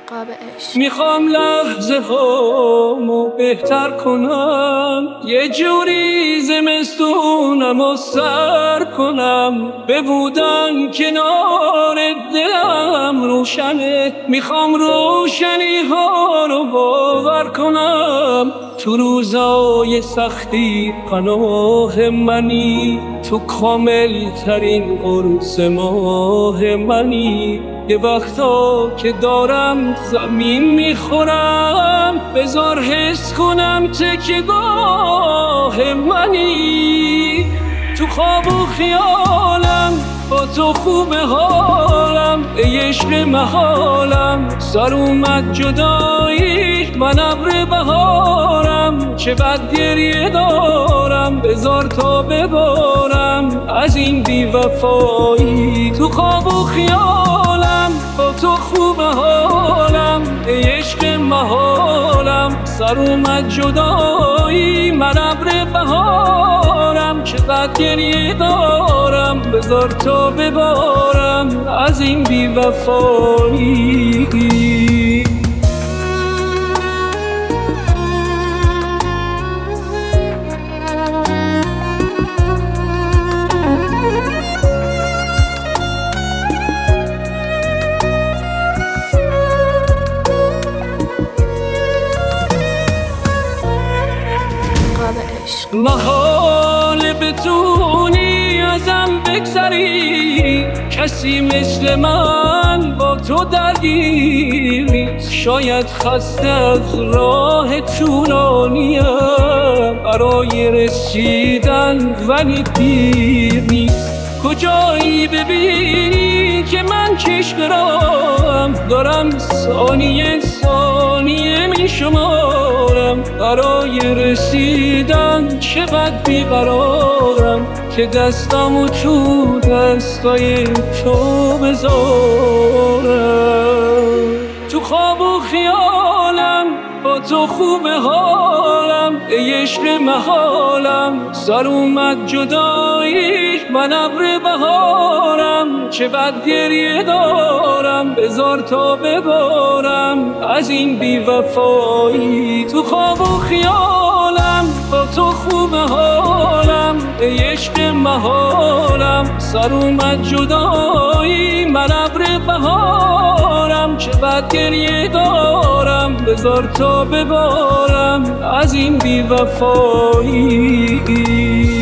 قاب عشق. میخوام لحظه هامو بهتر کنم، یه جوری زمستونم و سر کنم، ببودن کنار دلم روشنه. میخوام روشنی ها رو باور کنم، تو روزای سختی پناه منی، تو کامل ترین قرص ماه منی. یه وقتا که دارم زمین میخورم، بذار حس کنم تکیه‌گاه منی. تو خواب و خیالم با تو خوب حالم، ای عشق محالم سر اومد جدایی، من ابر بهارم چه بد گریه دارم، بذار تا ببارم از این بی وفایی. تو خواب و خیالم با تو خوب حالم، ای عشق محالم سر اومد جدایی، من ابر بهارم چه بد گریه دارم، بذار تا ببارم از این بی وفایی. محال بتونی ازم بگذری، کسی مثل من با تو درگیر نیست. شاید خسته از راه طولانیم برای رسیدن، ولی دیر نیست. کجایی ببینی که من چشم راهم دارم، ثانیه ثانیه می شمارم برای رسیدن، چقدر بیقرارم که دستمو تو دستای تو بذارم. تو خواب و خیالم با تو خوب حالم، ای عشق محالم سر اومد جدایی، من ابر بهارم چه بد گریه دارم، بذار تا ببارم از این بی وفایی. تو خواب و خیالم با تو خوب حالم، ای عشق محالم سر اومد جدایی، من ابر بهارم چه بد گریه دارم، بذار تا ببارم از این بی وفایی.